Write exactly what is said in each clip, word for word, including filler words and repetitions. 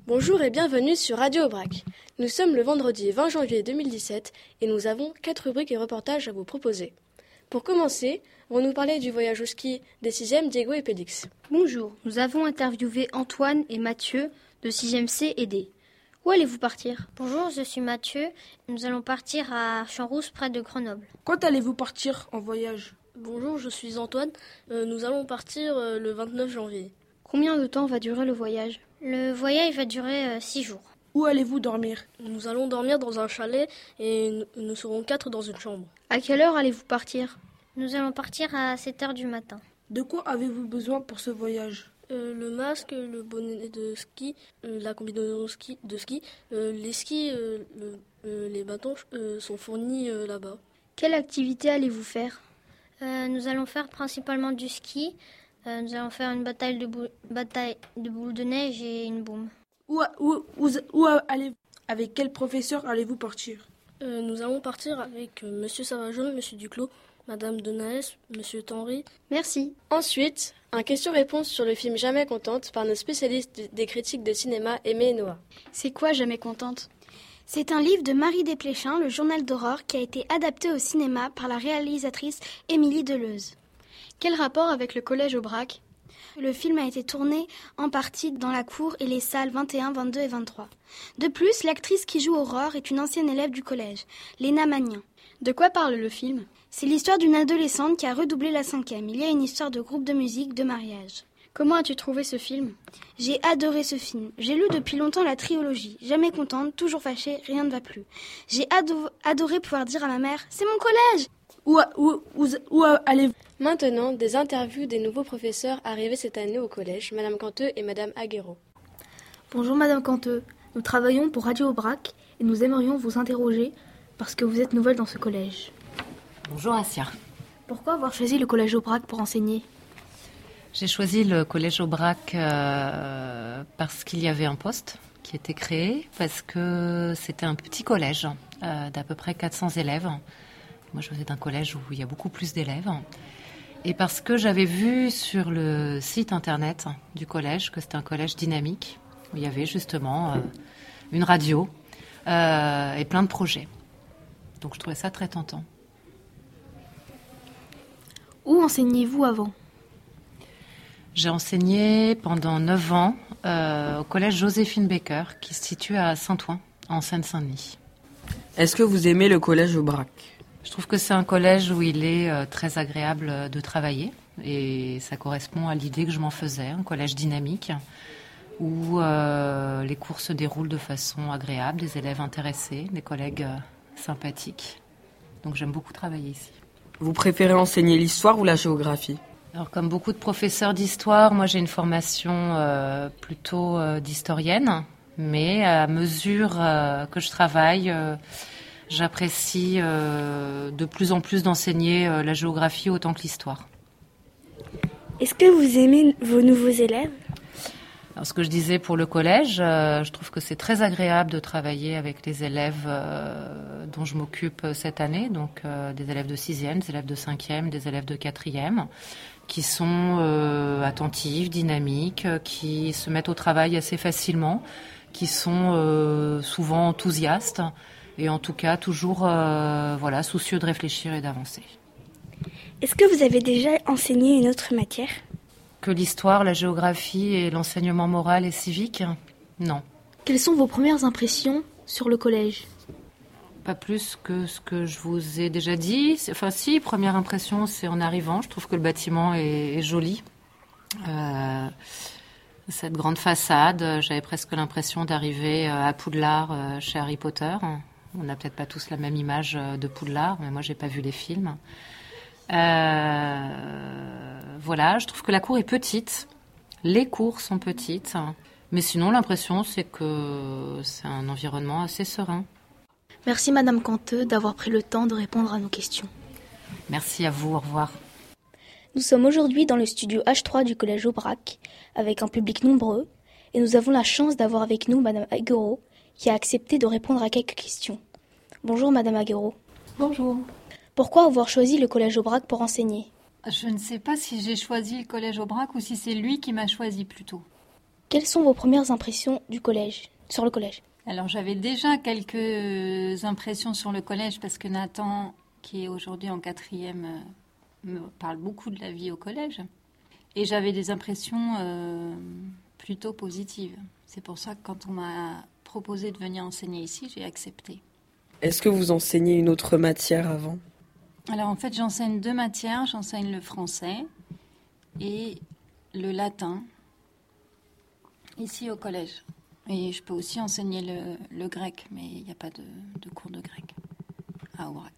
Bonjour et bienvenue sur Radio Aubrac. Nous sommes le vendredi vingt janvier deux mille dix-sept et nous avons quatre rubriques et reportages à vous proposer. Pour commencer, on va nous parler du voyage au ski des sixièmes Diego et Pélix. Bonjour, nous avons interviewé Antoine et Mathieu de sixième C et D. Où allez-vous partir ? Bonjour, je suis Mathieu. Nous allons partir à Champs-Rousse, près de Grenoble. Quand allez-vous partir en voyage ? Bonjour, je suis Antoine. Euh, nous allons partir euh, le vingt-neuf janvier. Combien de temps va durer le voyage ? Le voyage va durer euh, six jours. Où allez-vous dormir ? Nous allons dormir dans un chalet et nous, nous serons quatre dans une chambre. À quelle heure allez-vous partir ? Nous allons partir à sept heures du matin. De quoi avez-vous besoin pour ce voyage ? Euh, le masque, le bonnet de ski, euh, la combinaison ski, de ski, euh, les skis, euh, le, euh, les bâtons euh, sont fournis euh, là-bas. Quelle activité allez-vous faire ? euh, Nous allons faire principalement du ski. Euh, nous allons faire une bataille de, bou- bataille de boules de neige et une boum. Où, où, où, où allez Avec quel professeur allez-vous partir ? euh, Nous allons partir avec euh, Monsieur Savageon, Monsieur Duclos, Madame Denaès, Monsieur Tenry. Merci. Ensuite, un question-réponse sur le film Jamais contente par nos spécialistes des critiques de cinéma Aimé et Noah. C'est quoi Jamais contente ? C'est un livre de Marie Desplechin, le journal d'horreur, qui a été adapté au cinéma par la réalisatrice Émilie Deleuze. Quel rapport avec le collège Aubrac ? Le film a été tourné en partie dans la cour et les salles vingt et un, vingt-deux et vingt-trois. De plus, l'actrice qui joue Aurore est une ancienne élève du collège, Léna Magnin. De quoi parle le film ? C'est l'histoire d'une adolescente qui a redoublé la cinquième. Il y a une histoire de groupe de musique, de mariage. Comment as-tu trouvé ce film ? J'ai adoré ce film. J'ai lu depuis longtemps la trilogie. Jamais contente, toujours fâchée, rien ne va plus. J'ai ado- adoré pouvoir dire à ma mère « C'est mon collège !» Où, où, où, où allez-vous ? Maintenant, des interviews des nouveaux professeurs arrivés cette année au collège, Madame Canteux et Madame Aguero. Bonjour Madame Canteux, nous travaillons pour Radio Aubrac et nous aimerions vous interroger parce que vous êtes nouvelle dans ce collège. Bonjour Assia. Pourquoi avoir choisi le collège Aubrac pour enseigner ? J'ai choisi le collège Aubrac euh, parce qu'il y avait un poste qui était créé, parce que c'était un petit collège euh, d'à peu près quatre cents élèves. Moi, je venais d'un collège où il y a beaucoup plus d'élèves. Et parce que j'avais vu sur le site internet du collège que c'était un collège dynamique, où il y avait justement euh, une radio euh, et plein de projets. Donc je trouvais ça très tentant. Où enseignez-vous avant ? J'ai enseigné pendant neuf ans euh, au collège Joséphine Baker, qui se situe à Saint-Ouen, en Seine-Saint-Denis. Est-ce que vous aimez le collège Aubrac ? Je trouve que c'est un collège où il est euh, très agréable de travailler, et ça correspond à l'idée que je m'en faisais, un collège dynamique, où euh, les cours se déroulent de façon agréable, des élèves intéressés, des collègues euh, sympathiques. Donc j'aime beaucoup travailler ici. Vous préférez enseigner l'histoire ou la géographie ? Alors, comme beaucoup de professeurs d'histoire, moi j'ai une formation euh, plutôt euh, d'historienne, mais à mesure euh, que je travaille, euh, j'apprécie euh, de plus en plus d'enseigner euh, la géographie autant que l'histoire. Est-ce que vous aimez vos nouveaux élèves ? Alors, ce que je disais pour le collège, euh, je trouve que c'est très agréable de travailler avec les élèves euh, dont je m'occupe cette année, donc euh, des élèves de sixième, des élèves de cinquième, des élèves de quatrième, qui sont euh, attentifs, dynamiques, qui se mettent au travail assez facilement, qui sont euh, souvent enthousiastes et en tout cas toujours euh, voilà, soucieux de réfléchir et d'avancer. Est-ce que vous avez déjà enseigné une autre matière ? Que l'histoire, la géographie et l'enseignement moral et civique ? Non. Quelles sont vos premières impressions sur le collège ? Pas plus que ce que je vous ai déjà dit. Enfin si, première impression, c'est en arrivant. Je trouve que le bâtiment est, est joli. Euh, cette grande façade, j'avais presque l'impression d'arriver à Poudlard chez Harry Potter. On n'a peut-être pas tous la même image de Poudlard, mais moi j'ai pas vu les films. Euh, voilà, je trouve que la cour est petite. Les cours sont petites. Mais sinon, l'impression, c'est que c'est un environnement assez serein. Merci Madame Canteux d'avoir pris le temps de répondre à nos questions. Merci à vous, au revoir. Nous sommes aujourd'hui dans le studio H trois du collège Aubrac, avec un public nombreux, et nous avons la chance d'avoir avec nous Madame Aguero, qui a accepté de répondre à quelques questions. Bonjour Madame Aguero. Bonjour. Pourquoi avoir choisi le collège Aubrac pour enseigner ? Je ne sais pas si j'ai choisi le collège Aubrac ou si c'est lui qui m'a choisi plutôt. Quelles sont vos premières impressions du collège, sur le collège? Alors j'avais déjà quelques impressions sur le collège parce que Nathan, qui est aujourd'hui en quatrième, me parle beaucoup de la vie au collège. Et j'avais des impressions euh, plutôt positives. C'est pour ça que quand on m'a proposé de venir enseigner ici, j'ai accepté. Est-ce que vous enseignez une autre matière avant? Alors en fait, j'enseigne deux matières. J'enseigne le français et le latin ici au collège. Et je peux aussi enseigner le, le grec, mais il n'y a pas de, de cours de grec à Aubrac.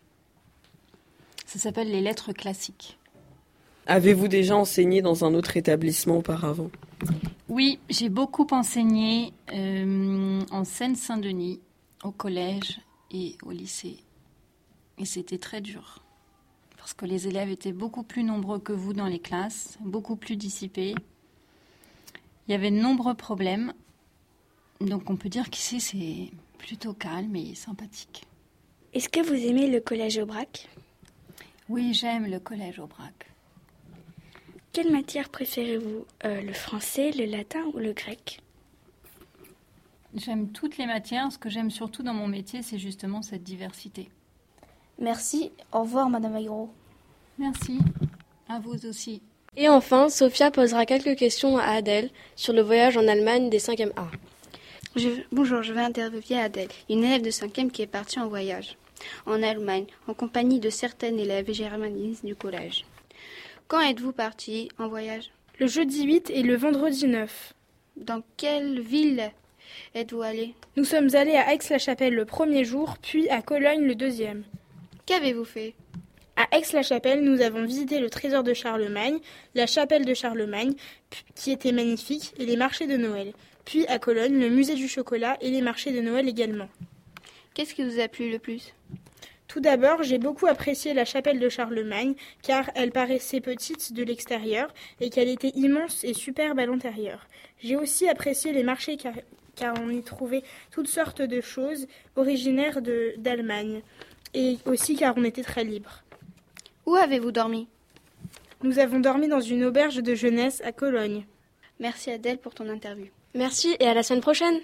Ça s'appelle les lettres classiques. Avez-vous déjà enseigné dans un autre établissement auparavant? Oui, j'ai beaucoup enseigné euh, en Seine-Saint-Denis, au collège et au lycée. Et c'était très dur, parce que les élèves étaient beaucoup plus nombreux que vous dans les classes, beaucoup plus dissipés. Il y avait de nombreux problèmes, donc on peut dire qu'ici c'est plutôt calme et sympathique. Est-ce que vous aimez le collège Aubrac? Oui, j'aime le collège Aubrac. Quelle matière préférez-vous, euh, le français, le latin ou le grec? J'aime toutes les matières. Ce que j'aime surtout dans mon métier, c'est justement cette diversité. Merci. Au revoir, Madame Aguero. Merci. À vous aussi. Et enfin, Sophia posera quelques questions à Adèle sur le voyage en Allemagne des cinquième A. Je, bonjour, je vais interviewer Adèle, une élève de cinquième qui est partie en voyage en Allemagne, en compagnie de certaines élèves germanistes du collège. Quand êtes-vous partie en voyage? Le jeudi huit et le vendredi neuf. Dans quelle ville êtes-vous allée? Nous sommes allés à Aix-la-Chapelle le premier jour, puis à Cologne le deuxième. Qu'avez-vous fait? À Aix-la-Chapelle, nous avons visité le trésor de Charlemagne, la chapelle de Charlemagne, qui était magnifique, et les marchés de Noël. Puis à Cologne, le musée du chocolat et les marchés de Noël également. Qu'est-ce qui vous a plu le plus? Tout d'abord, j'ai beaucoup apprécié la chapelle de Charlemagne, car elle paraissait petite de l'extérieur et qu'elle était immense et superbe à l'intérieur. J'ai aussi apprécié les marchés, car, car on y trouvait toutes sortes de choses originaires de, d'Allemagne, et aussi car on était très libre. Où avez-vous dormi? Nous avons dormi dans une auberge de jeunesse à Cologne. Merci Adèle pour ton interview. Merci et à la semaine prochaine.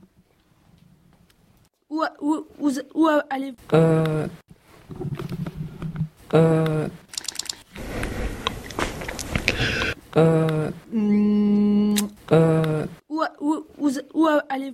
Où, où, où, où allez-vous? Euh... Euh... Euh... Euh... Où, où, où, où allez-vous?